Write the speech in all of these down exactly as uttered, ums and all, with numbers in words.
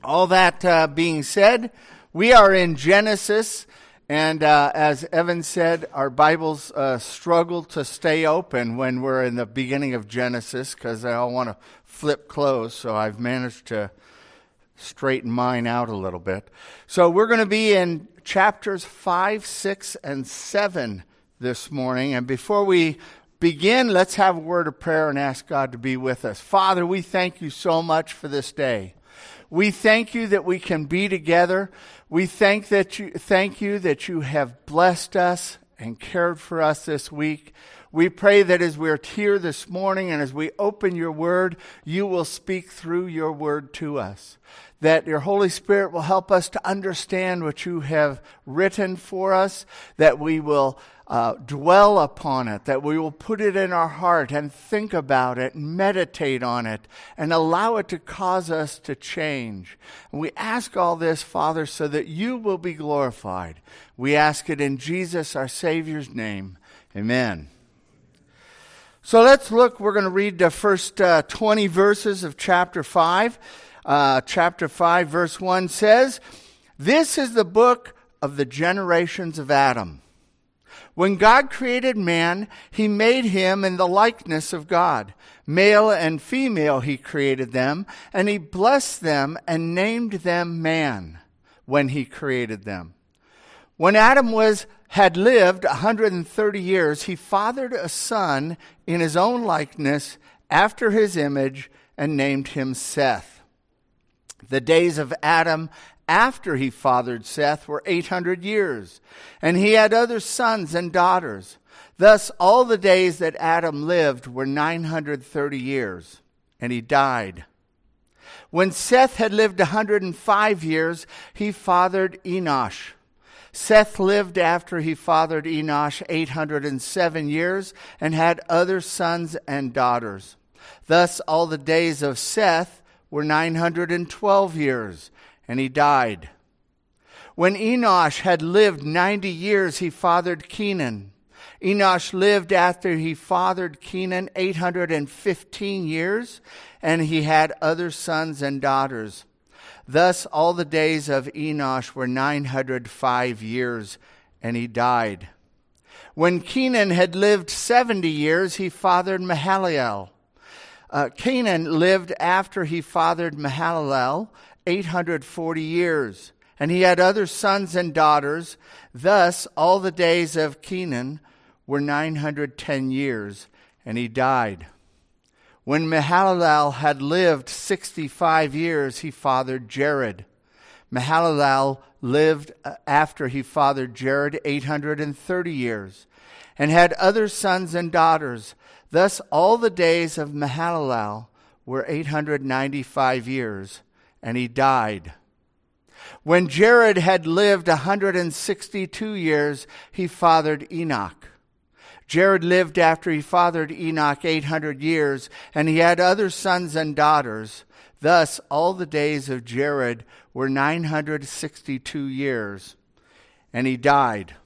All that uh, being said, we are in Genesis, and uh, as Evan said, our Bibles uh, struggle to stay open when we're in the beginning of Genesis because they all want to flip closed, so I've managed to straighten mine out a little bit. So we're going to be in chapters five, six, and seven this morning, and before we begin, let's have a word of prayer and ask God to be with us. Father, we thank you so much for this day. We thank you that we can be together. We thank that you thank you that you have blessed us and cared for us this week. We pray that as we're here this morning and as we open your word, you will speak through your word to us. That your Holy Spirit will help us to understand what you have written for us, that we will uh, dwell upon it, that we will put it in our heart and think about it, and meditate on it, and allow it to cause us to change. And we ask all this, Father, so that you will be glorified. We ask it in Jesus, our Savior's name. Amen. So let's look, we're going to read the first uh, twenty verses of chapter five. Uh, chapter five, verse one says, "This is the book of the generations of Adam. When God created man, he made him in the likeness of God. Male and female he created them, and he blessed them and named them man when he created them. When Adam was had lived one hundred thirty years, he fathered a son in his own likeness after his image and named him Seth. The days of Adam after he fathered Seth were eight hundred years, and he had other sons and daughters. Thus all the days that Adam lived were nine hundred thirty years, and he died. When Seth had lived one hundred five years, he fathered Enosh. Seth lived after he fathered Enosh eight hundred seven years, and had other sons and daughters. Thus all the days of Seth were nine hundred twelve years, and he died. When Enosh had lived ninety years, he fathered Kenan. Enosh lived after he fathered Kenan eight hundred fifteen years, and he had other sons and daughters. Thus all the days of Enosh were nine hundred five years, and he died. When Kenan had lived seventy years, he fathered Mahalalel. Uh, Canaan lived after he fathered Mahalalel eight hundred forty years, and he had other sons and daughters. Thus all the days of Kenan were nine hundred ten years, and he died. When Mahalalel had lived sixty-five years, he fathered Jared. Mahalalel lived after he fathered Jared eight hundred thirty years, and had other sons and daughters. Thus all the days of Mahalalel were eight hundred ninety-five years, and he died. When Jared had lived one hundred sixty-two years, he fathered Enoch. Jared lived after he fathered Enoch eight hundred years, and he had other sons and daughters. Thus all the days of Jared were nine hundred sixty-two years, and he died.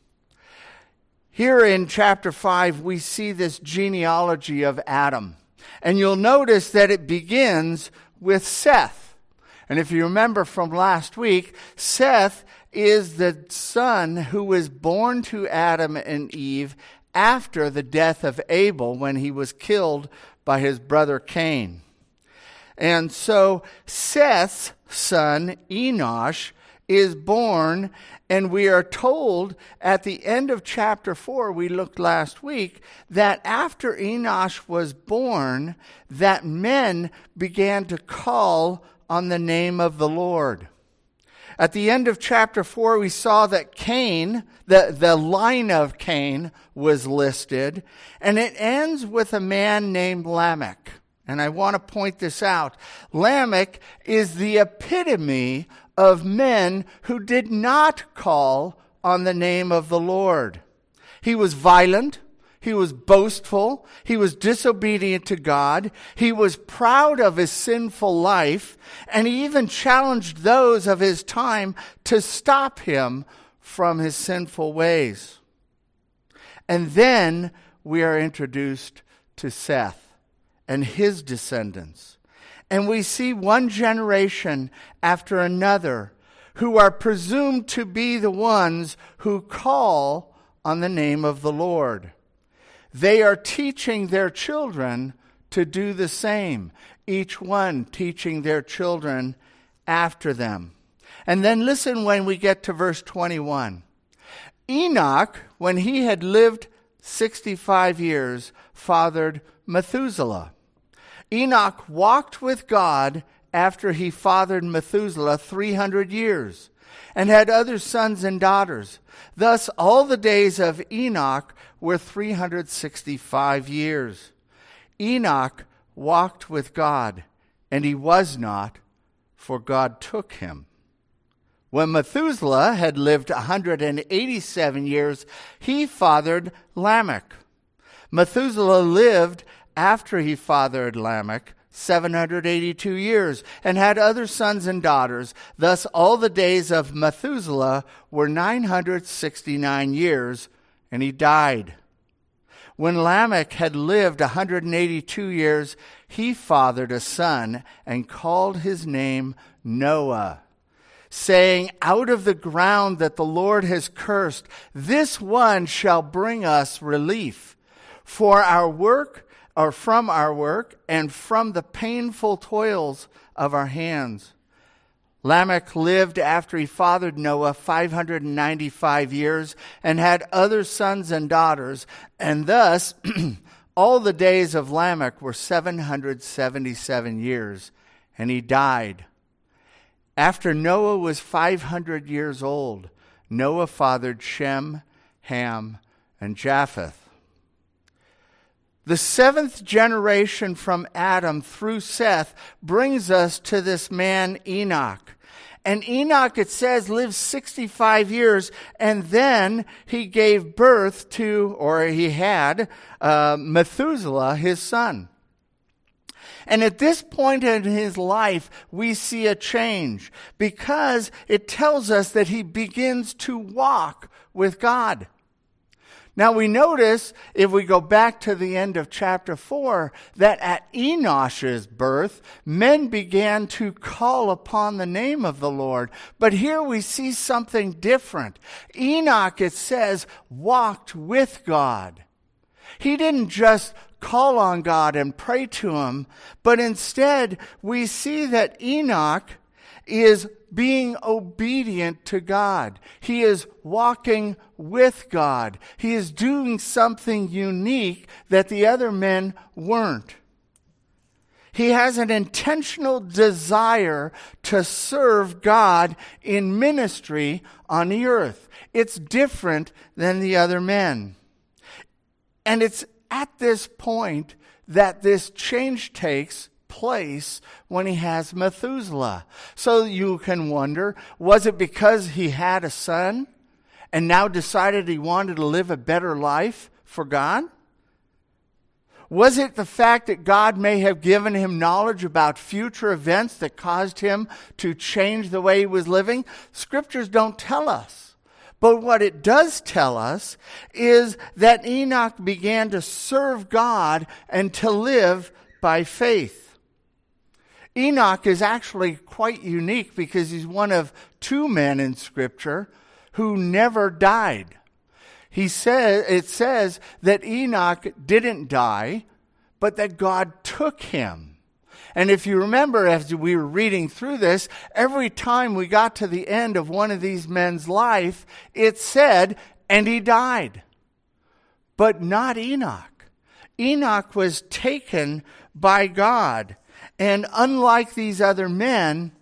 Here in chapter five, we see this genealogy of Adam. And you'll notice that it begins with Seth. And if you remember from last week, Seth is the son who was born to Adam and Eve after the death of Abel when he was killed by his brother Cain. And so Seth's son, Enosh, is born, and we are told at the end of chapter four, we looked last week, that after Enosh was born, that men began to call on the name of the Lord. At the end of chapter four, we saw that Cain, the, the line of Cain, was listed, and it ends with a man named Lamech. And I want to point this out. Lamech is the epitome of men who did not call on the name of the Lord. He was violent. He was boastful. He was disobedient to God. He was proud of his sinful life. And he even challenged those of his time to stop him from his sinful ways. And then we are introduced to Seth and his descendants. And we see one generation after another who are presumed to be the ones who call on the name of the Lord. They are teaching their children to do the same, each one teaching their children after them. And then listen when we get to verse twenty-one. Enoch, when he had lived sixty-five years, fathered Methuselah. Enoch walked with God after he fathered Methuselah three hundred years, and had other sons and daughters. Thus all the days of Enoch were three hundred sixty-five years. Enoch walked with God, and he was not, for God took him. When Methuselah had lived one hundred eighty-seven years, he fathered Lamech. Methuselah lived after he fathered Lamech seven hundred eighty-two years, and had other sons and daughters. Thus all the days of Methuselah were nine hundred sixty-nine years, and he died. When Lamech had lived one hundred eighty-two years, he fathered a son, and called his name Noah, saying, out of the ground that the Lord has cursed, this one shall bring us relief. For our work, or from our work, and from the painful toils of our hands. Lamech lived after he fathered Noah five hundred ninety-five years, and had other sons and daughters, and thus all the days of Lamech were seven hundred seventy-seven years, and he died. After Noah was five hundred years old, Noah fathered Shem, Ham, and Japheth. The seventh generation from Adam through Seth brings us to this man Enoch. And Enoch, it says, lived sixty-five years, and then he gave birth to, or he had, uh, Methuselah, his son. And at this point in his life, we see a change, because it tells us that he begins to walk with God. Now we notice, if we go back to the end of chapter four, that at Enosh's birth, men began to call upon the name of the Lord. But here we see something different. Enoch, it says, walked with God. He didn't just call on God and pray to him, but instead we see that Enoch is being obedient to God. He is walking with God. He is doing something unique that the other men weren't. He has an intentional desire to serve God in ministry on the earth. It's different than the other men. And it's at this point that this change takes place when he has Methuselah. So you can wonder, was it because he had a son and now decided he wanted to live a better life for God? Was it the fact that God may have given him knowledge about future events that caused him to change the way he was living? Scriptures don't tell us. But what it does tell us is that Enoch began to serve God and to live by faith. Enoch is actually quite unique because he's one of two men in Scripture who never died. He says, it says that Enoch didn't die, but that God took him. And if you remember, as we were reading through this, every time we got to the end of one of these men's life, it said, and he died. But not Enoch. Enoch was taken by God. And unlike these other men,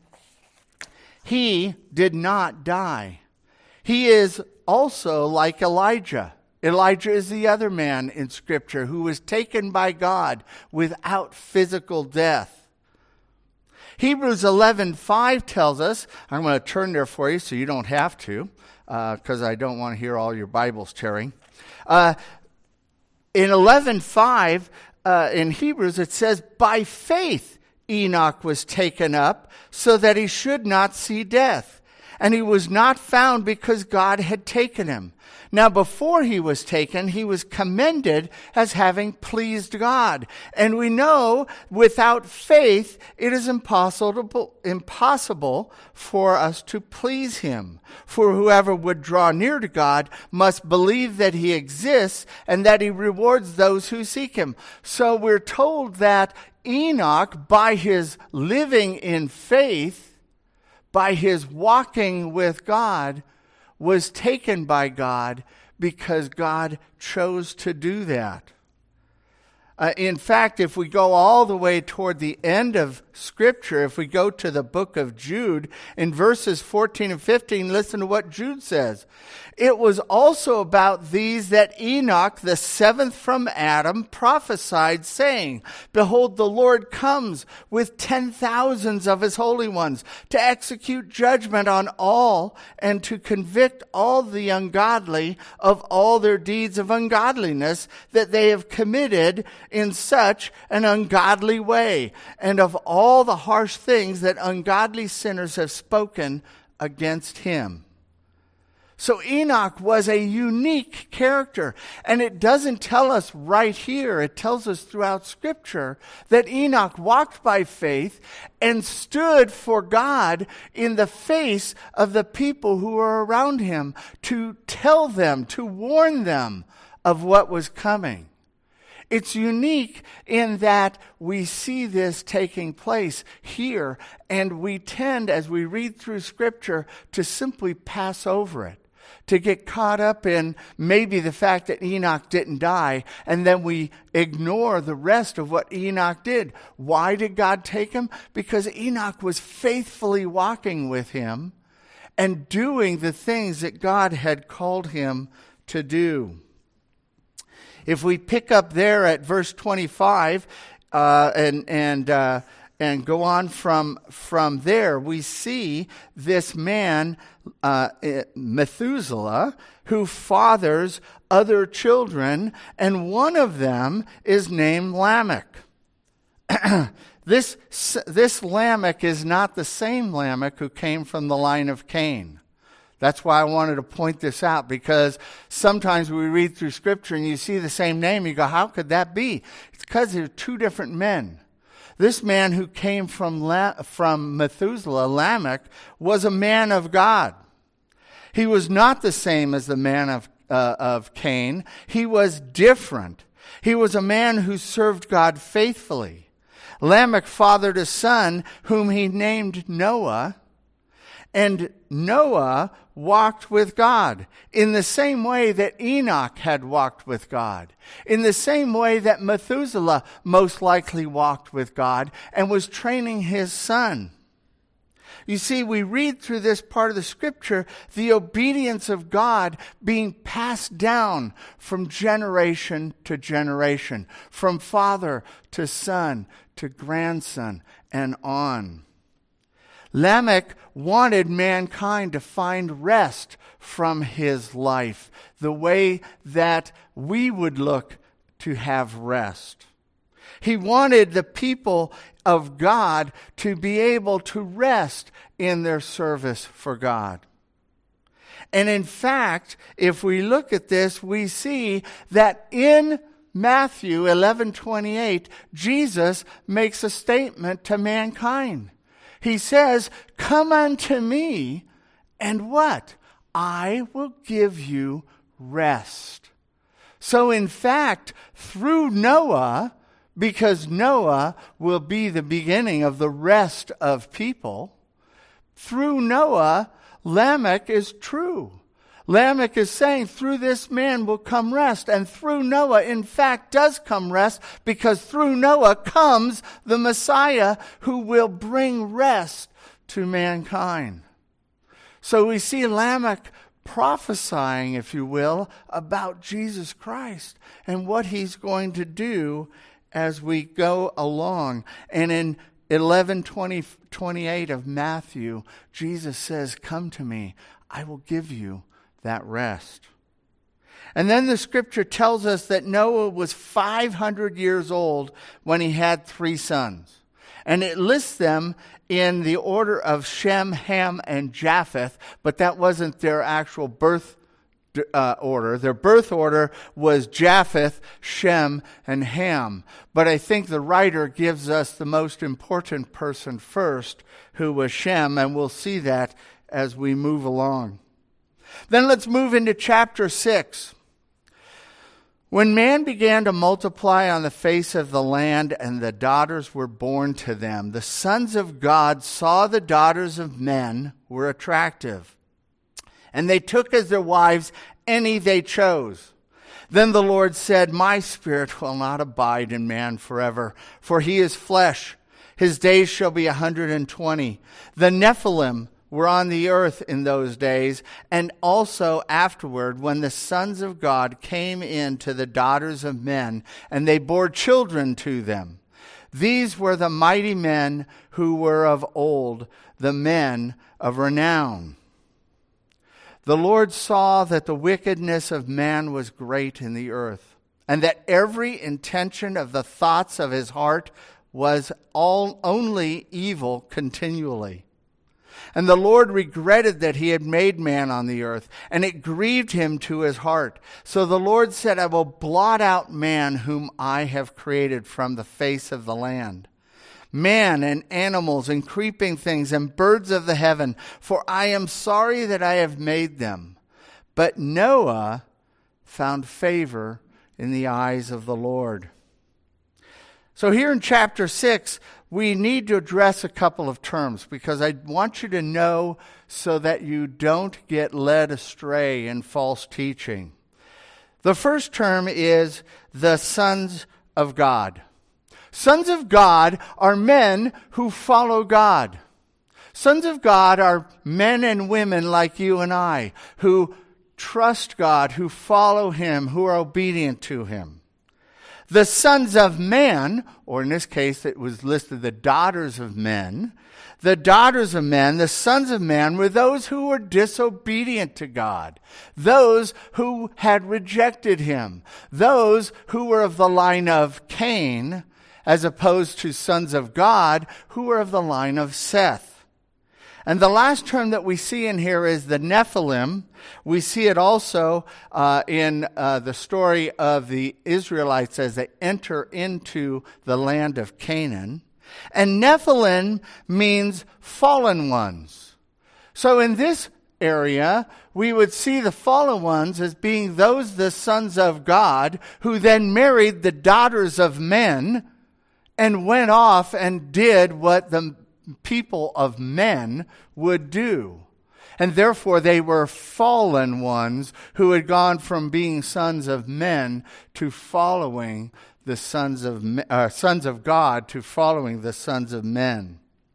he did not die. He is also like Elijah. Elijah is the other man in Scripture who was taken by God without physical death. Hebrews eleven five tells us, I'm going to turn there for you so you don't have to, because uh, I don't want to hear all your Bibles tearing. Uh, in eleven five, uh, in Hebrews, it says, by faith Enoch was taken up so that he should not see death, and he was not found because God had taken him. Now, before he was taken, he was commended as having pleased God. And we know without faith, it is impossible, impossible for us to please him. For whoever would draw near to God must believe that he exists and that he rewards those who seek him. So we're told that Enoch, by his living in faith, by his walking with God, was taken by God because God chose to do that. Uh, in fact, if we go all the way toward the end of Scripture, if we go to the book of Jude, in verses fourteen and fifteen, listen to what Jude says. It was also about these that Enoch, the seventh from Adam, prophesied, saying, Behold, the Lord comes with ten thousands of his holy ones to execute judgment on all and to convict all the ungodly of all their deeds of ungodliness that they have committed in such an ungodly way, and of all the harsh things that ungodly sinners have spoken against him. So Enoch was a unique character, and it doesn't tell us right here, it tells us throughout Scripture that Enoch walked by faith and stood for God in the face of the people who were around him to tell them, to warn them of what was coming. It's unique in that we see this taking place here, and we tend, as we read through Scripture, to simply pass over it, to get caught up in maybe the fact that Enoch didn't die, and then we ignore the rest of what Enoch did. Why did God take him? Because Enoch was faithfully walking with him and doing the things that God had called him to do. If we pick up there at verse twenty-five uh, and and uh, and go on from from there, we see this man uh, Methuselah who fathers other children, and one of them is named Lamech. this this Lamech is not the same Lamech who came from the line of Cain. That's why I wanted to point this out, because sometimes we read through Scripture and you see the same name, you go, how could that be? It's because they're two different men. This man who came from La- from Methuselah, Lamech, was a man of God. He was not the same as the man of, uh, of Cain. He was different. He was a man who served God faithfully. Lamech fathered a son whom he named Noah, and Noah walked with God in the same way that Enoch had walked with God, in the same way that Methuselah most likely walked with God and was training his son. You see, we read through this part of the Scripture, the obedience of God being passed down from generation to generation, from father to son to grandson and on. Lamech wanted mankind to find rest from his life, the way that we would look to have rest. He wanted the people of God to be able to rest in their service for God. And in fact, if we look at this, we see that in Matthew eleven twenty-eight, Jesus makes a statement to mankind. He says, come unto me, and what? I will give you rest. So in fact, through Noah, because Noah will be the beginning of the rest of people, through Noah, Lamech is true. Lamech is saying, through this man will come rest. And through Noah, in fact, does come rest, because through Noah comes the Messiah who will bring rest to mankind. So we see Lamech prophesying, if you will, about Jesus Christ and what he's going to do as we go along. And in eleven twenty, twenty-eight of Matthew, Jesus says, come to me, I will give you that rest. And then the Scripture tells us that Noah was five hundred years old when he had three sons. And it lists them in the order of Shem, Ham, and Japheth, but that wasn't their actual birth uh, order. Their birth order was Japheth, Shem, and Ham. But I think the writer gives us the most important person first, who was Shem, and we'll see that as we move along. Then let's move into chapter six. When man began to multiply on the face of the land, and the daughters were born to them, the sons of God saw the daughters of men were attractive, and they took as their wives any they chose. Then the Lord said, My spirit will not abide in man forever, for he is flesh. His days shall be a hundred and twenty. The Nephilim were on the earth in those days, and also afterward, when the sons of God came in to the daughters of men, and they bore children to them. These were the mighty men who were of old, the men of renown. The Lord saw that the wickedness of man was great in the earth, and that every intention of the thoughts of his heart was all only evil continually. And the Lord regretted that he had made man on the earth, and it grieved him to his heart. So the Lord said, I will blot out man whom I have created from the face of the land, man and animals and creeping things and birds of the heaven, for I am sorry that I have made them. But Noah found favor in the eyes of the Lord. So here in chapter six, we need to address a couple of terms, because I want you to know so that you don't get led astray in false teaching. The first term is the sons of God. Sons of God are men who follow God. Sons of God are men and women like you and I, who trust God, who follow him, who are obedient to him. The sons of man, or in this case it was listed the daughters of men, the daughters of men, the sons of man, were those who were disobedient to God, those who had rejected him, those who were of the line of Cain, as opposed to sons of God, who were of the line of Seth. And the last term that we see in here is the Nephilim. We see it also uh, in uh, the story of the Israelites as they enter into the land of Canaan. And Nephilim means fallen ones. So in this area, we would see the fallen ones as being those, the sons of God, who then married the daughters of men and went off and did what the people of men would do. And therefore they were fallen ones who had gone from being sons of men to following the sons of uh, sons of God to following the sons of men.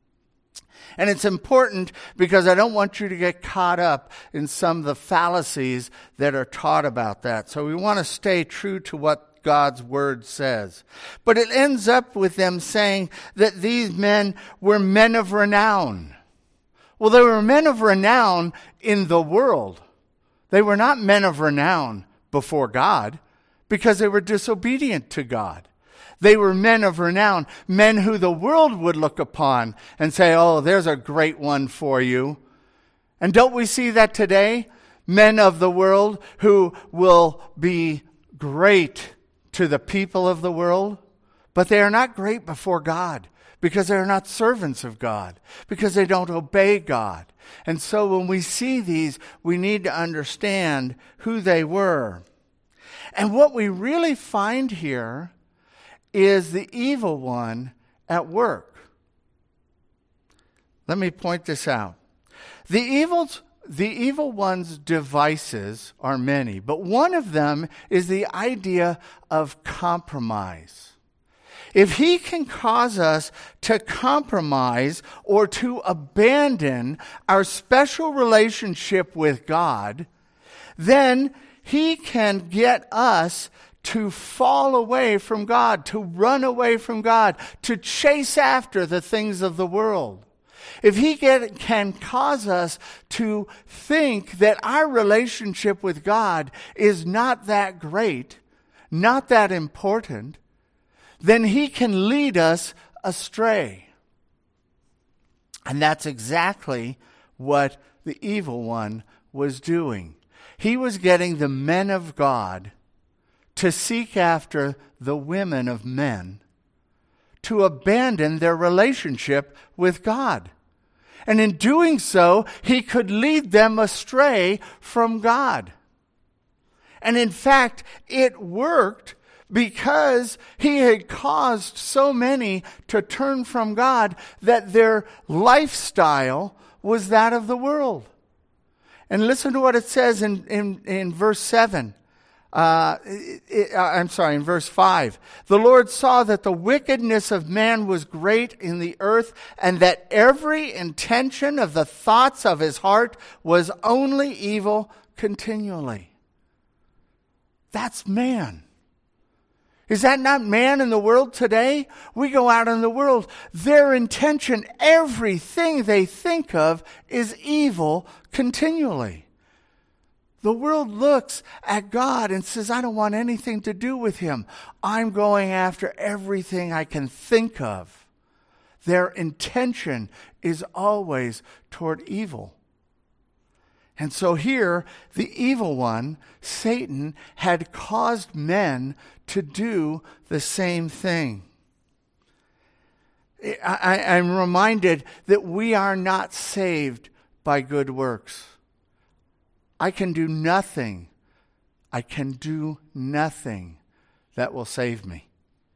And it's important because I don't want you to get caught up in some of the fallacies that are taught about that. So we want to stay true to what God's word says. But it ends up with them saying that these men were men of renown. Well, they were men of renown in the world. They were not men of renown before God because they were disobedient to God. They were men of renown, men who the world would look upon and say, oh, there's a great one for you. And don't we see that today? Men of the world who will be great to the people of the world, but they are not great before God because they are not servants of God, because they don't obey God. And so when we see these, we need to understand who they were. And what we really find here is the evil one at work. Let me point this out. The evils The evil one's devices are many, but one of them is the idea of compromise. If he can cause us to compromise or to abandon our special relationship with God, then he can get us to fall away from God, to run away from God, to chase after the things of the world. If he get, can cause us to think that our relationship with God is not that great, not that important, then he can lead us astray. And that's exactly what the evil one was doing. He was getting the men of God to seek after the women of men, to abandon their relationship with God. And in doing so, he could lead them astray from God. And in fact, it worked because he had caused so many to turn from God that their lifestyle was that of the world. And listen to what it says in, in, in verse seven. Uh, it, I'm sorry, in verse five. The Lord saw that the wickedness of man was great in the earth, and that every intention of the thoughts of his heart was only evil continually. That's man. Is that not man in the world today? We go out in the world. Their intention, everything they think of is evil continually. The world looks at God and says, I don't want anything to do with him. I'm going after everything I can think of. Their intention is always toward evil. And so here, the evil one, Satan, had caused men to do the same thing. I, I'm reminded that we are not saved by good works. I can do nothing. I can do nothing that will save me.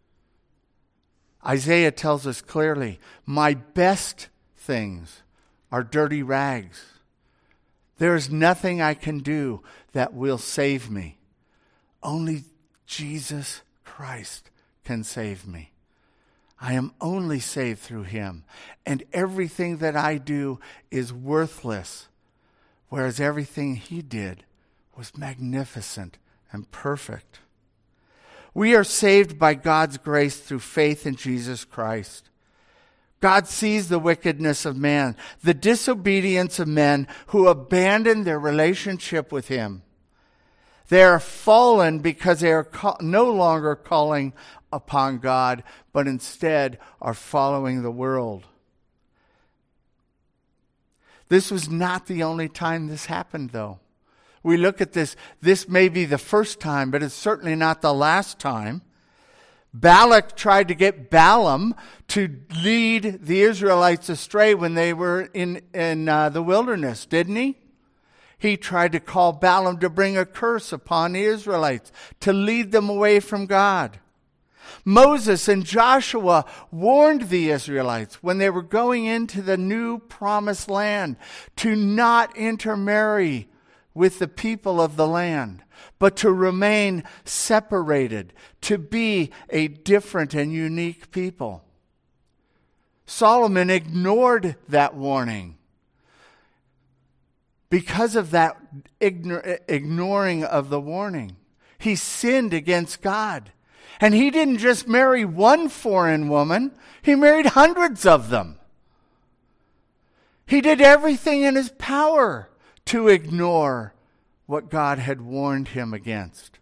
Isaiah tells us clearly, my best things are dirty rags. There is nothing I can do that will save me. Only Jesus Christ can save me. I am only saved through him. And everything that I do is worthless, whereas everything he did was magnificent and perfect. We are saved by God's grace through faith in Jesus Christ. God sees the wickedness of man, the disobedience of men who abandon their relationship with him. They are fallen because they are ca- no longer calling upon God, but instead are following the world. This was not the only time this happened, though. We look at this, this may be the first time, but it's certainly not the last time. Balak tried to get Balaam to lead the Israelites astray when they were in, in uh, the wilderness, didn't he? He tried to call Balaam to bring a curse upon the Israelites, to lead them away from God. Moses and Joshua warned the Israelites when they were going into the new promised land to not intermarry with the people of the land, but to remain separated, to be a different and unique people. Solomon ignored that warning. Because of that ignor- ignoring of the warning, he sinned against God. And he didn't just marry one foreign woman, he married hundreds of them. He did everything in his power to ignore what God had warned him against.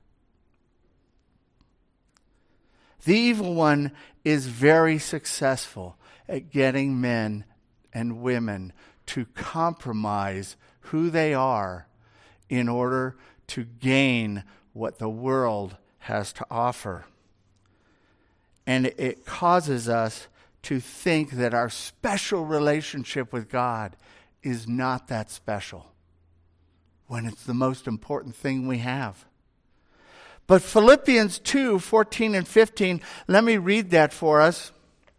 The evil one is very successful at getting men and women to compromise who they are in order to gain what the world has to offer. And it causes us to think that our special relationship with God is not that special, when it's the most important thing we have. But Philippians two, fourteen and fifteen, let me read that for us.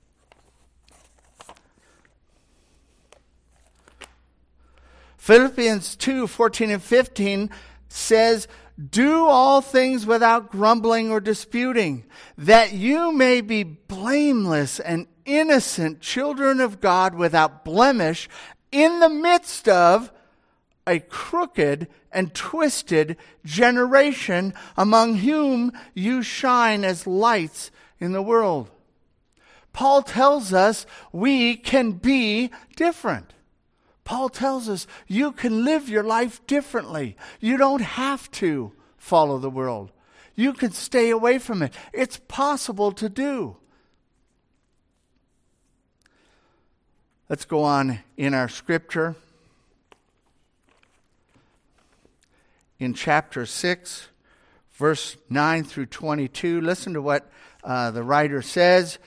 Philippians two, fourteen and fifteen says, do all things without grumbling or disputing, that you may be blameless and innocent children of God without blemish in the midst of a crooked and twisted generation, among whom you shine as lights in the world. Paul tells us we can be different. Paul tells us you can live your life differently. You don't have to follow the world. You can stay away from it. It's possible to do. Let's go on in our scripture. In chapter six, verse nine through twenty-two, listen to what uh, the writer says.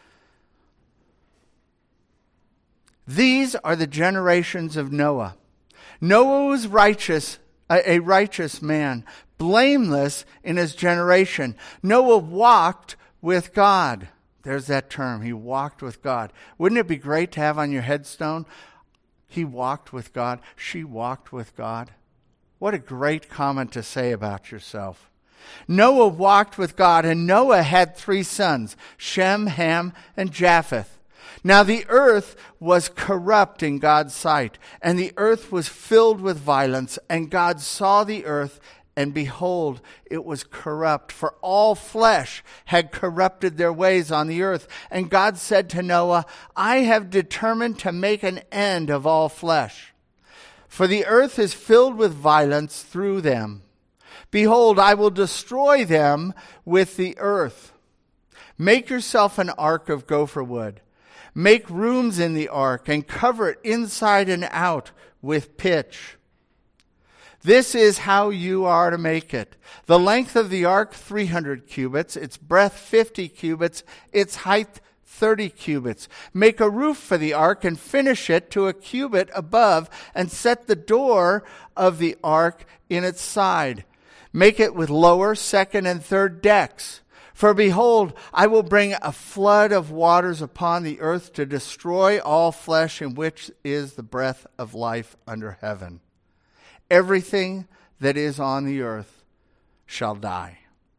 These are the generations of Noah. Noah was righteous, a, a righteous man, blameless in his generation. Noah walked with God. There's that term. He walked with God. Wouldn't it be great to have on your headstone? He walked with God. She walked with God. What a great comment to say about yourself. Noah walked with God, and Noah had three sons, Shem, Ham, and Japheth. Now the earth was corrupt in God's sight, and the earth was filled with violence, and God saw the earth, and behold, it was corrupt, for all flesh had corrupted their ways on the earth. And God said to Noah, I have determined to make an end of all flesh, for the earth is filled with violence through them. Behold, I will destroy them with the earth. Make yourself an ark of gopher wood. Make rooms in the ark and cover it inside and out with pitch. This is how you are to make it. The length of the ark, three hundred cubits, its breadth, fifty cubits, its height, thirty cubits. Make a roof for the ark and finish it to a cubit above, and set the door of the ark in its side. Make it with lower, second, and third decks. For behold, I will bring a flood of waters upon the earth to destroy all flesh, in which is the breath of life under heaven. Everything that is on the earth shall die.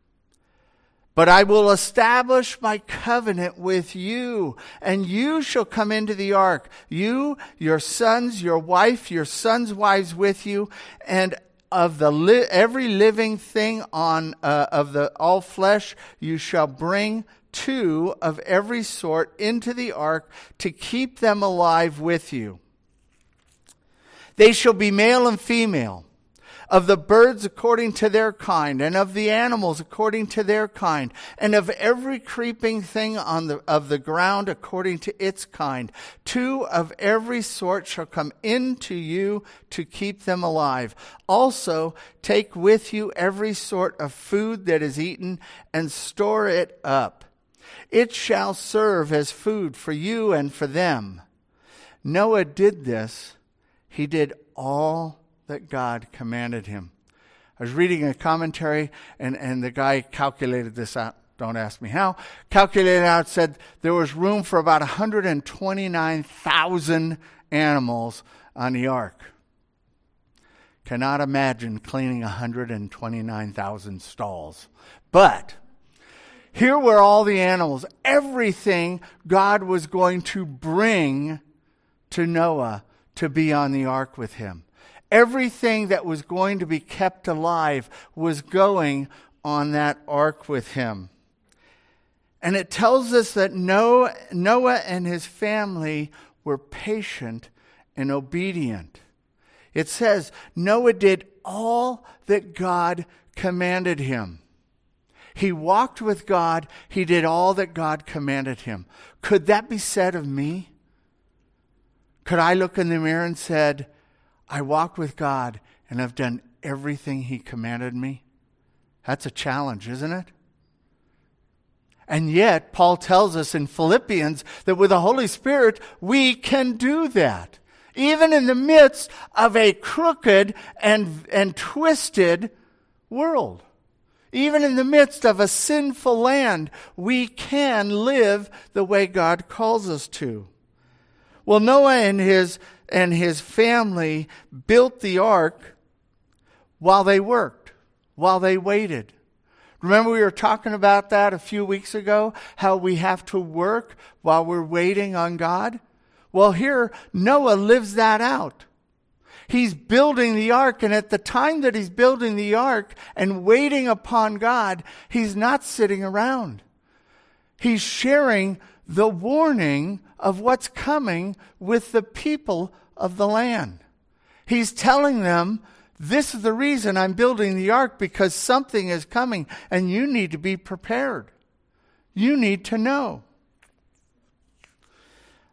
But I will establish my covenant with you, and you shall come into the ark, you, your sons, your wife, your sons' wives with you, and of the li- every living thing on uh, of the all flesh you shall bring two of every sort into the ark to keep them alive with you. They shall be male and female, of the birds according to their kind, and of the animals according to their kind, and of every creeping thing on the of the ground according to its kind. Two of every sort shall come into you to keep them alive. Also take with you every sort of food that is eaten, and store it up. It shall serve as food for you and for them. Noah did this. He did all that God commanded him. I was reading a commentary, and, and the guy calculated this out. Don't ask me how. Calculated out, said there was room for about one hundred twenty-nine thousand animals on the ark. Cannot imagine cleaning one hundred twenty-nine thousand stalls. But here were all the animals, everything God was going to bring to Noah to be on the ark with him. Everything that was going to be kept alive was going on that ark with him. And it tells us that Noah, Noah and his family were patient and obedient. It says Noah did all that God commanded him. He walked with God. He did all that God commanded him. Could that be said of me? Could I look in the mirror and said, I walked with God and I've done everything He commanded me? That's a challenge, isn't it? And yet, Paul tells us in Philippians that with the Holy Spirit, we can do that. Even in the midst of a crooked and, and twisted world. Even in the midst of a sinful land, we can live the way God calls us to. Well, Noah and his and his family built the ark while they worked, while they waited. Remember we were talking about that a few weeks ago, how we have to work while we're waiting on God? Well, here Noah lives that out. He's building the ark, and at the time that he's building the ark and waiting upon God, he's not sitting around. He's sharing the warning of what's coming with the people of the land. He's telling them, this is the reason I'm building the ark, because something is coming and you need to be prepared. You need to know.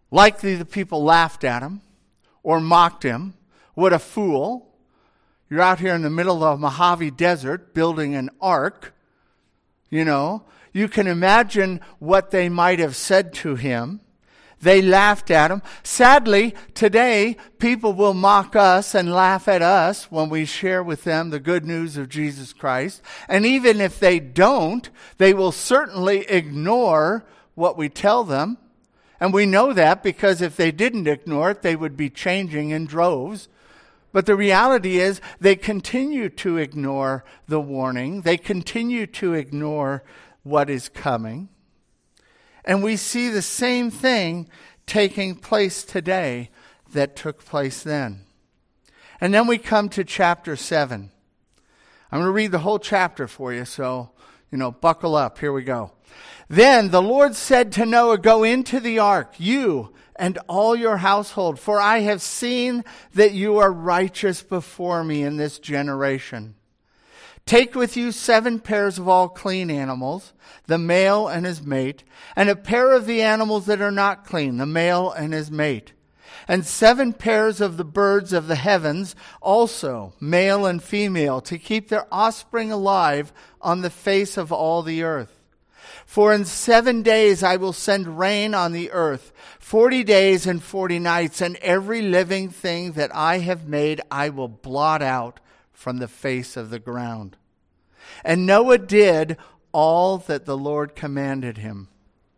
Likely the people laughed at him or mocked him. What a fool. You're out here in the middle of the Mojave Desert building an ark. You know, you can imagine what they might have said to him. They laughed at him. Sadly, today, people will mock us and laugh at us when we share with them the good news of Jesus Christ. And even if they don't, they will certainly ignore what we tell them. And we know that because if they didn't ignore it, they would be changing in droves. But the reality is they continue to ignore the warning. They continue to ignore what is coming. And we see the same thing taking place today that took place then. And then we come to chapter seven. I'm going to read the whole chapter for you, so, you know, buckle up. Here we go. Then the Lord said to Noah, "Go into the ark, you and all your household, for I have seen that you are righteous before me in this generation. Take with you seven pairs of all clean animals, the male and his mate, and a pair of the animals that are not clean, the male and his mate, and seven pairs of the birds of the heavens, also male and female, to keep their offspring alive on the face of all the earth. For in seven days I will send rain on the earth, forty days and forty nights, and every living thing that I have made I will blot out from the face of the ground." And Noah did all that the Lord commanded him.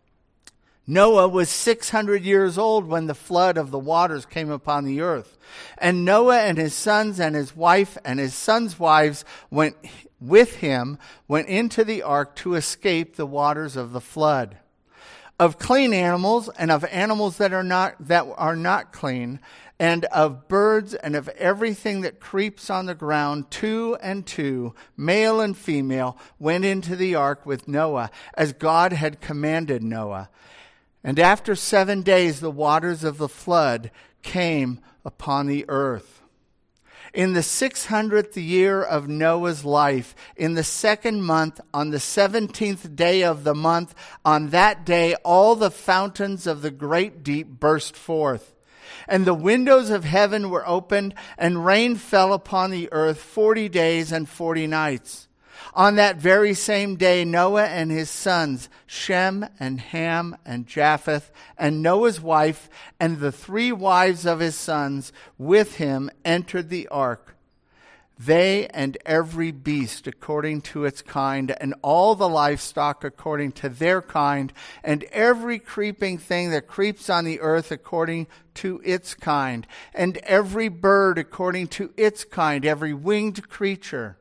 Noah was six hundred years old when the flood of the waters came upon the earth. And Noah and his sons and his wife and his sons' wives went with him, went into the ark to escape the waters of the flood. Of clean animals and of animals that are not that are not clean, and of birds and of everything that creeps on the ground, two and two, male and female, went into the ark with Noah, as God had commanded Noah. And after seven days the waters of the flood came upon the earth. In the six hundredth year of Noah's life, in the second month, on the seventeenth day of the month, on that day all the fountains of the great deep burst forth. And the windows of heaven were opened, and rain fell upon the earth forty days and forty nights. On that very same day, Noah and his sons, Shem and Ham and Japheth, and Noah's wife, and the three wives of his sons with him entered the ark. They and every beast according to its kind, and all the livestock according to their kind, and every creeping thing that creeps on the earth according to its kind, and every bird according to its kind, every winged creature.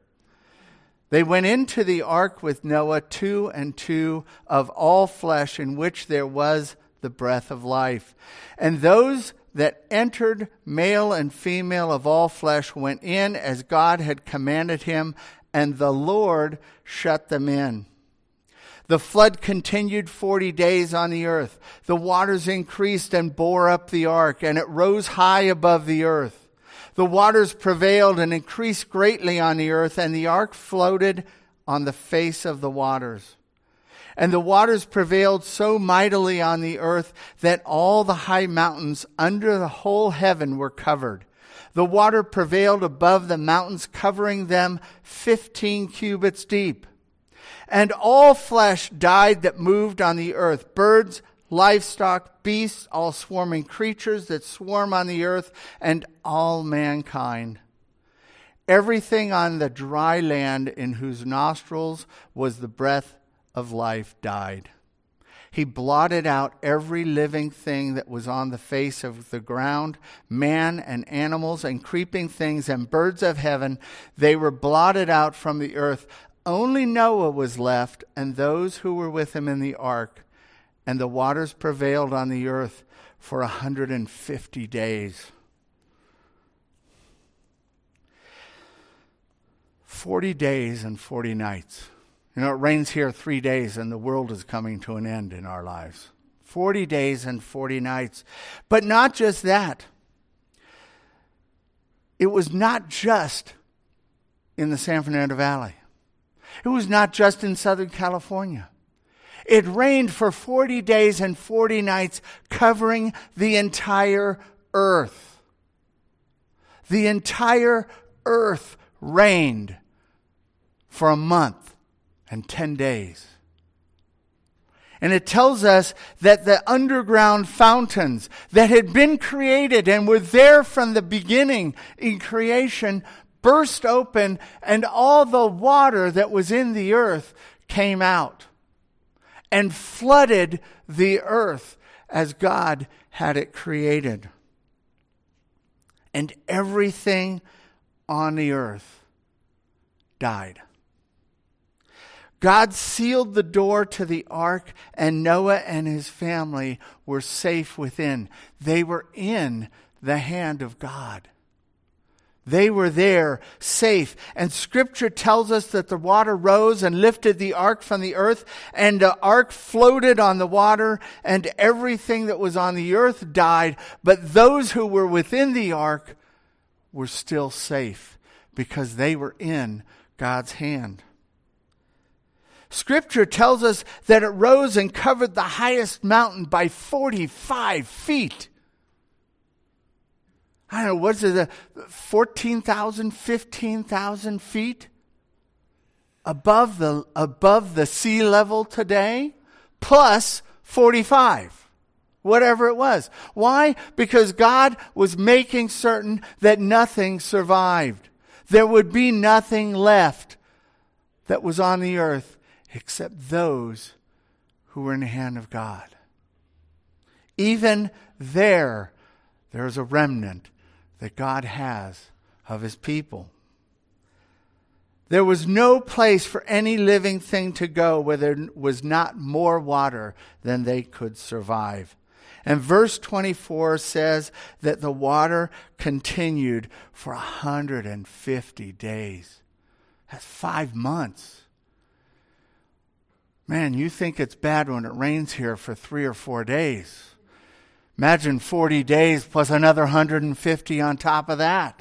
They went into the ark with Noah, two and two, of all flesh, in which there was the breath of life. And those that entered, male and female of all flesh, went in as God had commanded him, and the Lord shut them in. The flood continued forty days on the earth. The waters increased and bore up the ark, and it rose high above the earth. The waters prevailed and increased greatly on the earth, and the ark floated on the face of the waters. And the waters prevailed so mightily on the earth that all the high mountains under the whole heaven were covered. The water prevailed above the mountains, covering them fifteen cubits deep. And all flesh died that moved on the earth, birds, livestock, beasts, all swarming creatures that swarm on the earth, and all mankind. Everything on the dry land in whose nostrils was the breath of life died. He blotted out every living thing that was on the face of the ground, man and animals and creeping things and birds of heaven. They were blotted out from the earth. Only Noah was left, and those who were with him in the ark. And the waters prevailed on the earth for one hundred fifty days. Forty days and forty nights. You know, it rains here three days and the world is coming to an end in our lives. Forty days and forty nights. But not just that. It was not just in the San Fernando Valley. It was not just in Southern California. It rained for forty days and forty nights, covering the entire earth. The entire earth rained for a month and ten days. And it tells us that the underground fountains that had been created and were there from the beginning in creation burst open, and all the water that was in the earth came out and flooded the earth as God had it created. And everything on the earth died. God sealed the door to the ark, and Noah and his family were safe within. They were in the hand of God. They were there, safe. And Scripture tells us that the water rose and lifted the ark from the earth, and the ark floated on the water, and everything that was on the earth died. But those who were within the ark were still safe because they were in God's hand. Scripture tells us that it rose and covered the highest mountain by forty-five feet. I don't know, what's it, fourteen thousand, fifteen thousand feet above the, above the sea level today, plus forty-five, whatever it was. Why? Because God was making certain that nothing survived. There would be nothing left that was on the earth except those who were in the hand of God. Even there, there is a remnant that God has of his people. There was no place for any living thing to go where there was not more water than they could survive. And verse twenty-four says that the water continued for one hundred fifty days. That's five months. Man, you think it's bad when it rains here for three or four days. Imagine forty days plus another one hundred fifty on top of that.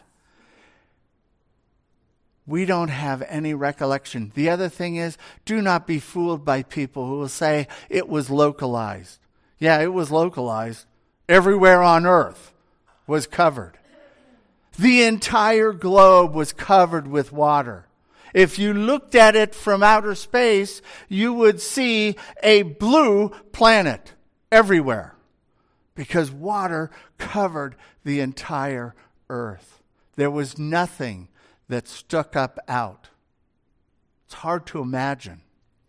We don't have any recollection. The other thing is, do not be fooled by people who will say it was localized. Yeah, it was localized. Everywhere on earth was covered. The entire globe was covered with water. If you looked at it from outer space, you would see a blue planet everywhere because water covered the entire earth. There was nothing that stuck up out. It's hard to imagine.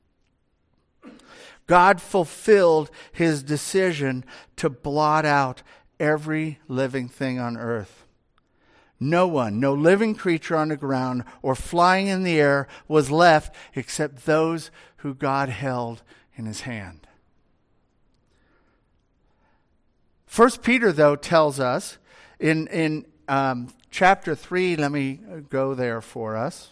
God fulfilled his decision to blot out every living thing on earth. No one, no living creature on the ground or flying in the air was left except those who God held in his hand. First Peter, though, tells us in, in um, chapter three, let me go there for us.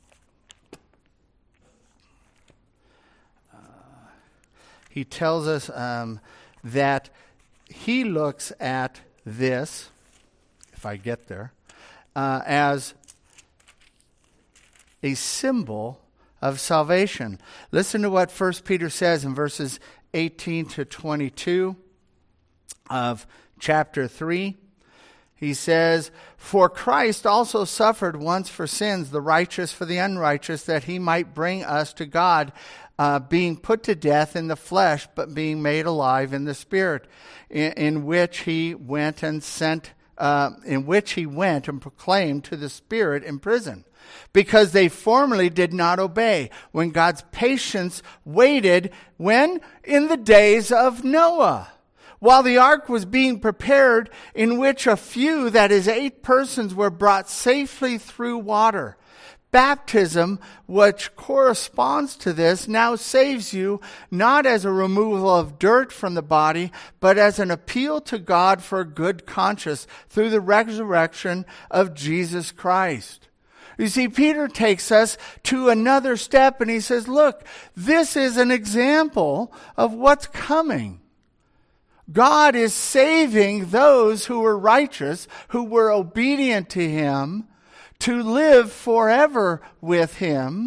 Uh, he tells us um, that he looks at this, if I get there, Uh, as a symbol of salvation. Listen to what First Peter says in verses eighteen to twenty-two of chapter three. He says, "For Christ also suffered once for sins, the righteous for the unrighteous, that he might bring us to God, uh, being put to death in the flesh, but being made alive in the Spirit, in, in which he went and sent Uh, in which he went and proclaimed to the spirit in prison, because they formerly did not obey, when God's patience waited, when? In the days of Noah, while the ark was being prepared, in which a few, that is eight persons, were brought safely through water. Baptism, which corresponds to this, now saves you, not as a removal of dirt from the body, but as an appeal to God for a good conscience through the resurrection of Jesus Christ." You see, Peter takes us to another step and he says, look, this is an example of what's coming. God is saving those who were righteous, who were obedient to him, to live forever with him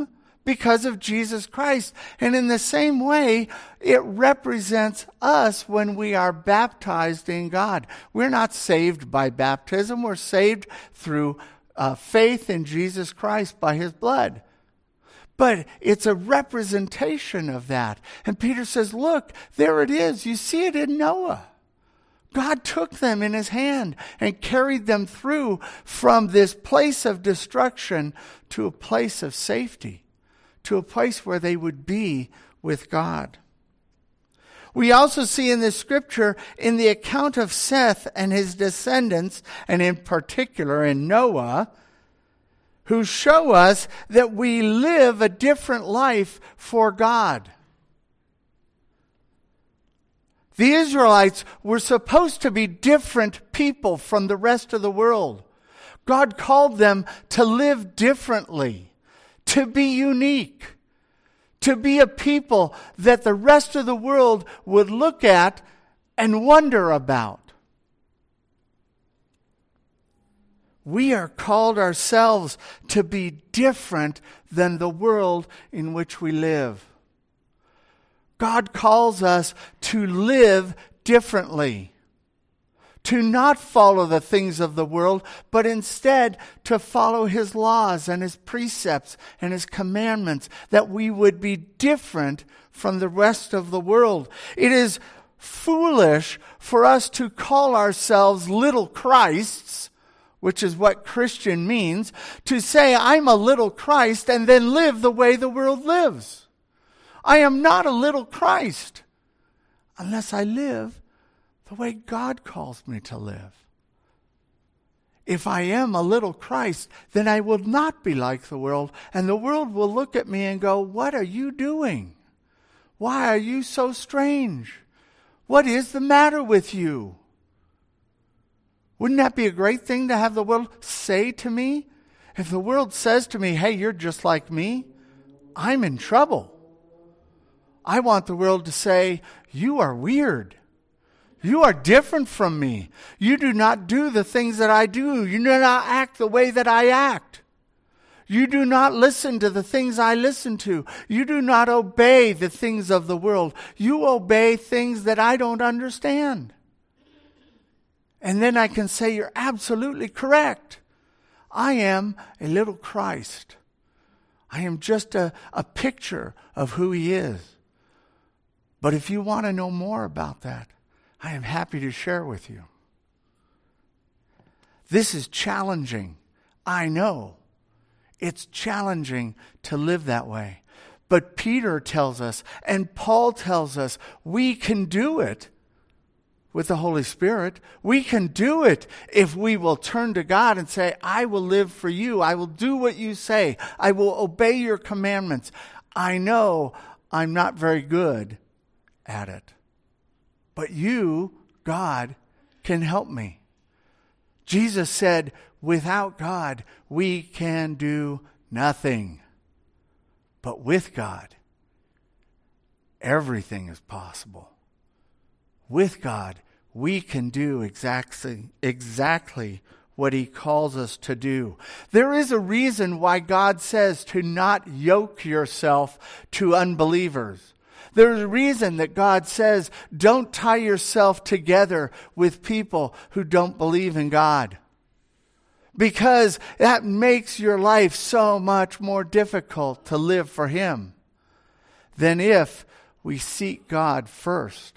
because of Jesus Christ. And in the same way, it represents us when we are baptized in God. We're not saved by baptism. We're saved through uh, faith in Jesus Christ by his blood. But it's a representation of that. And Peter says, look, there it is. You see it in Noah. God took them in his hand and carried them through from this place of destruction to a place of safety, to a place where they would be with God. We also see in this scripture, in the account of Seth and his descendants, and in particular in Noah, who show us that we live a different life for God. The Israelites were supposed to be different people from the rest of the world. God called them to live differently, to be unique, to be a people that the rest of the world would look at and wonder about. We are called ourselves to be different than the world in which we live. God calls us to live differently, to not follow the things of the world, but instead to follow his laws and his precepts and his commandments, that we would be different from the rest of the world. It is foolish for us to call ourselves little Christs, which is what Christian means, to say, I'm a little Christ, and then live the way the world lives. I am not a little Christ unless I live the way God calls me to live. If I am a little Christ, then I will not be like the world, and the world will look at me and go, what are you doing? Why are you so strange? What is the matter with you? Wouldn't that be a great thing to have the world say to me? If the world says to me, hey, you're just like me, I'm in trouble. I want the world to say, you are weird. You are different from me. You do not do the things that I do. You do not act the way that I act. You do not listen to the things I listen to. You do not obey the things of the world. You obey things that I don't understand. And then I can say, you're absolutely correct. I am a little Christ. I am just a, a picture of who he is. But if you want to know more about that, I am happy to share with you. This is challenging. I know. It's challenging to live that way. But Peter tells us, and Paul tells us, we can do it with the Holy Spirit. We can do it if we will turn to God and say, I will live for you. I will do what you say. I will obey your commandments. I know I'm not very good at it, but you, God, can help me. Jesus said, without God, we can do nothing. But with God, everything is possible. With God, we can do exactly, exactly what he calls us to do. There is a reason why God says to not yoke yourself to unbelievers. There's a reason that God says, don't tie yourself together with people who don't believe in God. Because that makes your life so much more difficult to live for him than if we seek God first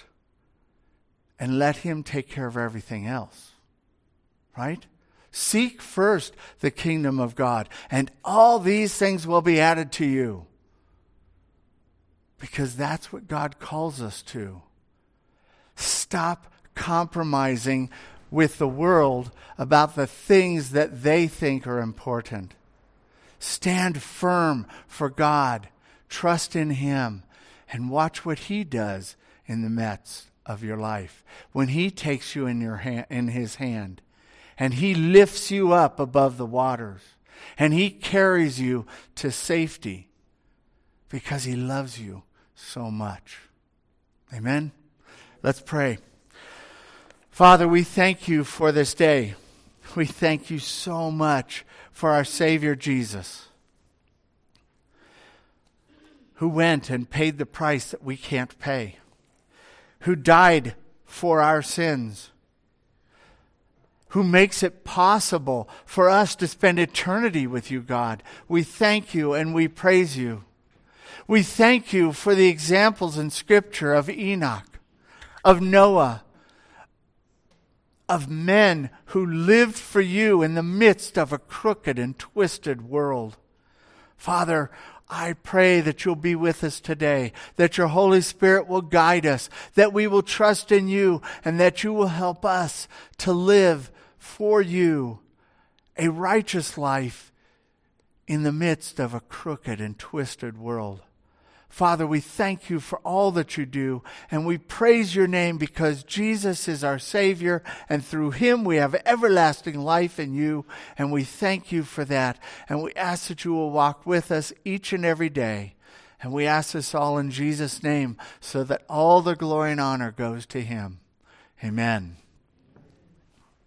and let him take care of everything else. Right? Seek first the kingdom of God, and all these things will be added to you. Because that's what God calls us to. Stop compromising with the world about the things that they think are important. Stand firm for God. Trust in him. And watch what he does in the midst of your life. When he takes you in, your hand, in his hand. And he lifts you up above the waters. And he carries you to safety. Because he loves you so much. Amen? Let's pray. Father, we thank you for this day. We thank you so much for our Savior Jesus. who went and paid the price that we can't pay, who died for our sins, who makes it possible for us to spend eternity with you, God. We thank you and we praise you. We thank you for the examples in Scripture of Enoch, of Noah, of men who lived for you in the midst of a crooked and twisted world. Father, I pray that you'll be with us today, that your Holy Spirit will guide us, that we will trust in you, and that you will help us to live for you a righteous life in the midst of a crooked and twisted world. Father, we thank you for all that you do, and we praise your name because Jesus is our Savior, and through him we have everlasting life in you, and we thank you for that. And we ask that you will walk with us each and every day. And we ask this all in Jesus' name so that all the glory and honor goes to him. Amen.